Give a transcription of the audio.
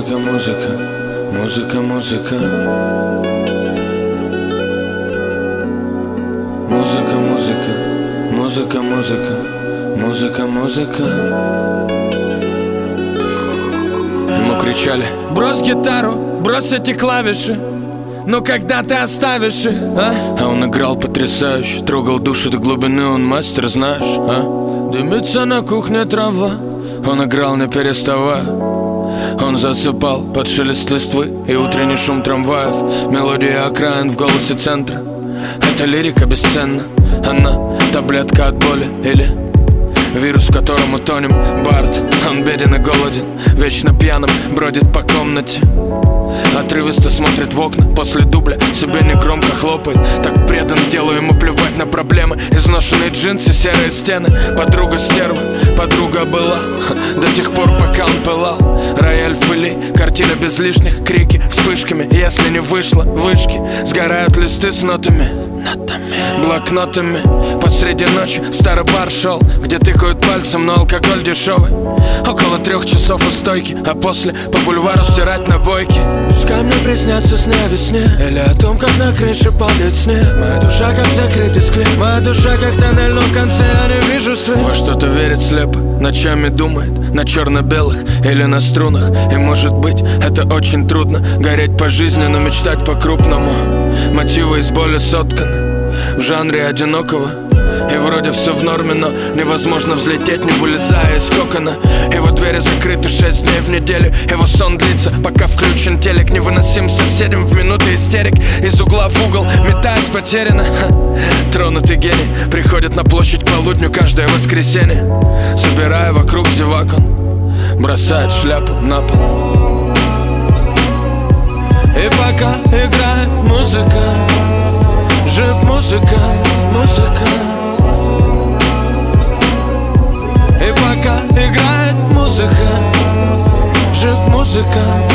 Музыка, музыка, музыка, музыка. Музыка, музыка, музыка, музыка, музыка, музыка. Ему кричали: брось гитару, брось эти клавиши, но когда ты оставишь их, а он играл потрясающе, трогал души до глубины, он мастер, знаешь, а? Дымится на кухне трава, он играл не переставая. Он засыпал под шелест листвы и утренний шум трамваев. Мелодия окраин в голосе центра. Эта лирика бесценна. Она таблетка от боли или вирус, в котором утонем. Бард, он беден и голоден, вечно пьяным бродит по комнате. Отрывисто смотрит в окна после дубля, себе негромко хлопает. Так предан делу, ему плевать на проблемы. Изношенные джинсы, серые стены. Подруга стерва, подруга была до тех пор, пока он пылал. Рояль в пыли, картина без лишних, крики вспышками. Если не вышло, вышки, сгорают листы с нотами, блокнотами. Посреди ночи старый бар шел, где тыкают пальцем, но алкоголь дешевый. Около 3 часов у стойки, а после по бульвару стирать набойки. Пускай мне приснятся сны о весне, или о том, как на крыше падает снег. Моя душа как закрытый склеп, моя душа как тоннель, но в конце я не вижу свет. Во что-то верит слепо, ночами думает на черно-белых или на струнах. И может быть это очень трудно, гореть по жизни, но мечтать по-крупному. Мотивы из боли сотканы в жанре одинокого. И вроде все в норме, но невозможно взлететь, не вылезая из кокона. Его двери закрыты 6 дней в неделю. Его сон длится, пока включен телек. Невыносим соседям в минуты истерик. Из угла в угол, метаясь потеряно. Тронутый гений приходит на площадь к полудню каждое воскресенье. Собирая вокруг зевак, он бросает шляпу на пол. И пока играет музыка, жив музыка, музыка. И пока играет музыка, жив музыка.